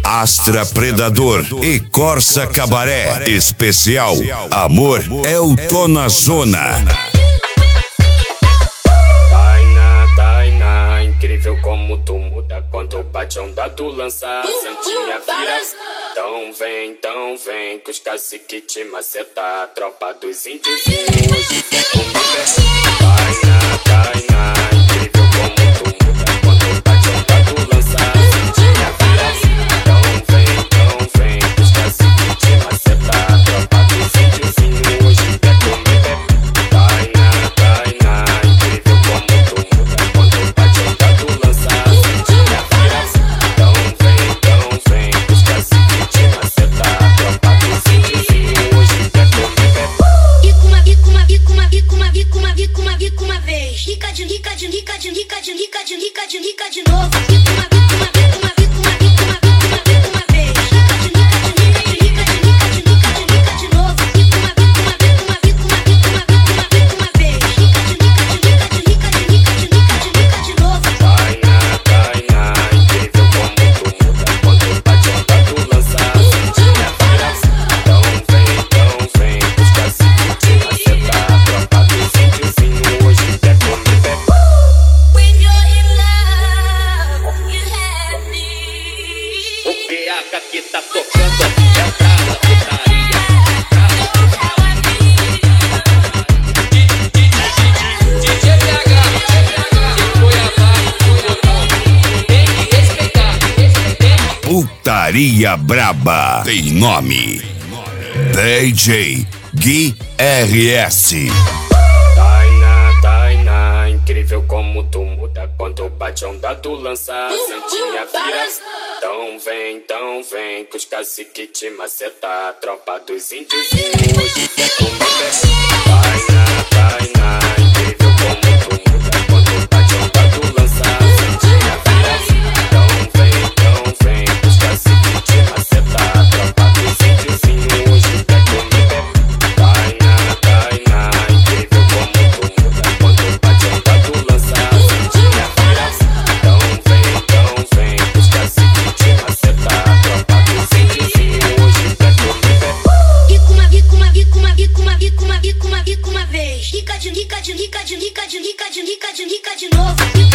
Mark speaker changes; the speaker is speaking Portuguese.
Speaker 1: Astra Predador e Corsa Cabaré. Especial Amor é o Tô na Zona.
Speaker 2: Tainá, incrível como tu muda quando bate a onda tu lança a santinha vira. Então vem, que os cacique te maceta, a tropa dos índios hoje quer comer. Tainá, incrível como tu muda quando bate a onda tu lança a santinha vira. Então vem, que os cacique te maceta, a tropa dos índios hoje quer comer. Tainá, incrível como tu muda quando bate a onda tu lança a santinha vira. Então vem, que os cacique te maceta, a tropa dos índios hoje quer comer.
Speaker 3: Fica uma vez, rica de novo. Fica uma vez, rica de novo.
Speaker 2: Tainá, incrível como tu muda quando bate a onda tu lança a santinha vira. Então vem, que os cacique te maceta, a tropa dos índios hoje quer comer.
Speaker 3: When you're in love, you have me.
Speaker 2: O PH que tá tocando é o brava putaria. DJ PH, de Cuiabá, tem que respeitar.
Speaker 1: Putaria Braba tem nome: DJ Gui RS.
Speaker 2: Tainá, incrível como tu muda quando bate a onda tu lança a santinha vira. Então vem, que os cacique te maceta, a tropa dos índios hoje quer comer. Tainá, incrível como tu muda quando bate a onda tu lança a santinha vira. Então vem, que os cacique te maceta, a tropa dos índios hoje quer comer. Tainá, incrível como tu muda quando bate a onda tu lança a santinha vira. Então vem, que os cacique te maceta, a tropa dos índios hoje quer comer.
Speaker 3: Fica uma vez, rica de novo.